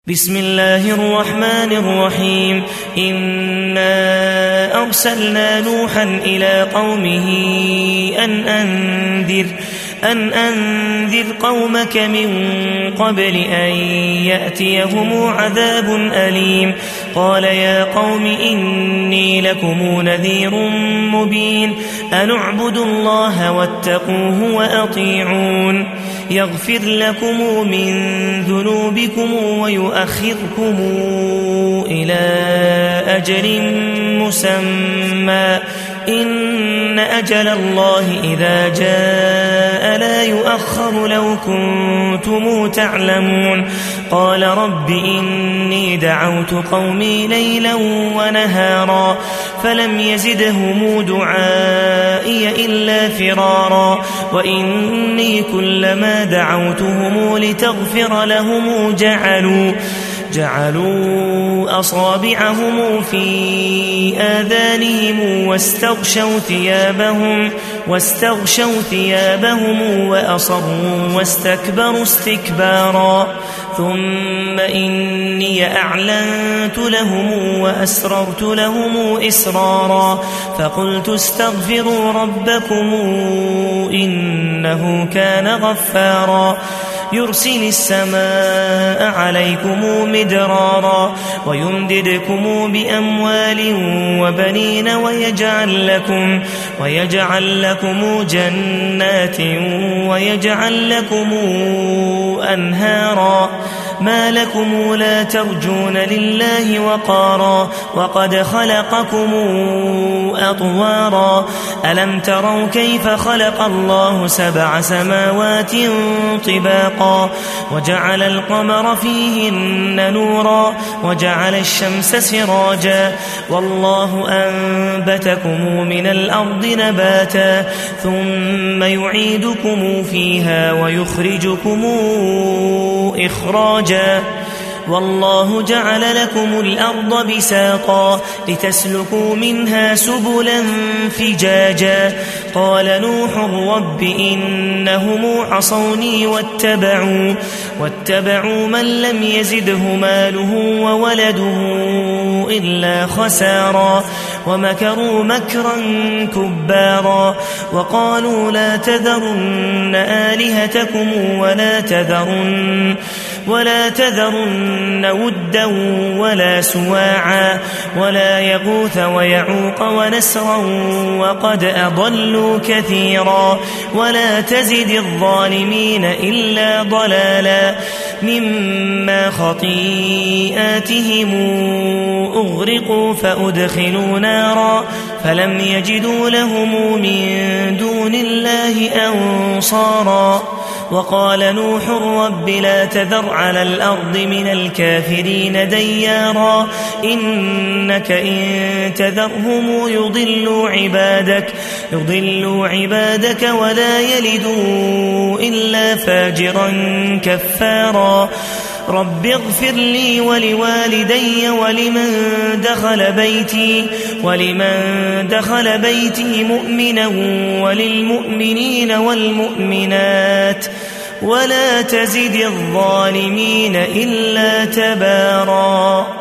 بسم الله الرحمن الرحيم. إنا أرسلنا نوحا إلى قومه أن أنذر قومك من قبل أن يأتيهم عذاب أليم. قال يا قوم إني لكم نذير مبين. أن اعبدوا الله واتقوه وأطيعون يغفر لكم من ذنوبكم ويؤخركم إلى أجل مسمى إن أجل الله إذا جاء لا يؤخر لو كنتم تعلمون. قال رب إني دعوت قومي ليلا ونهارا فلم يزدهم دعائي إلا فرارا وإني كلما دعوتهم لتغفر لهم جعلوا أصابعهم في آذانهم واستغشوا ثيابهم وأصروا واستكبروا استكبارا. ثم إني أعلنت لهم وأسررت لهم إسرارا فقلت استغفروا ربكم إنه كان غفارا يرسل السماء عليكم مدرارا ويمددكم بأموال وبنين ويجعل لكم جنات ويجعل لكم أنهارا. ما لكم لا ترجون لله وقارا وقد خلقكم أطوارا. ألم تروا كيف خلق الله 7 سماوات طباقا وجعل القمر فيهن نورا وجعل الشمس سراجا والله أنبتكم من الأرض نباتا ثم يعيدكم فيها ويخرجكم إخراجا. والله جعل لكم الأرض بساطا لتسلكوا منها سبلا فجاجا. قال نوح رب إنهم عصوني واتبعوا من لم يزده ماله وولده إلا خسارا ومكروا مكرا كبارا. وقالوا لا تذرن آلهتكم ولا تذرن ودا ولا سواعا ولا يغوث ويعوق ونسرا وقد أضلوا كثيرا. ولا تزد الظالمين إلا ضلالا مما خطيئاتهم أغرقوا فأدخلوا نارا فلم يجدوا لهم من دون الله أنصارا. وقال نوح رب لا تذر على الأرض من الكافرين ديارا إنك إن تذرهم يضلوا عبادك ولا يلدوا إلا فاجرا كفارا. رب اغفر لي ولوالدي ولمن دخل بيتي مؤمنا وللمؤمنين والمؤمنات ولا تزد الظالمين إلا تبارا.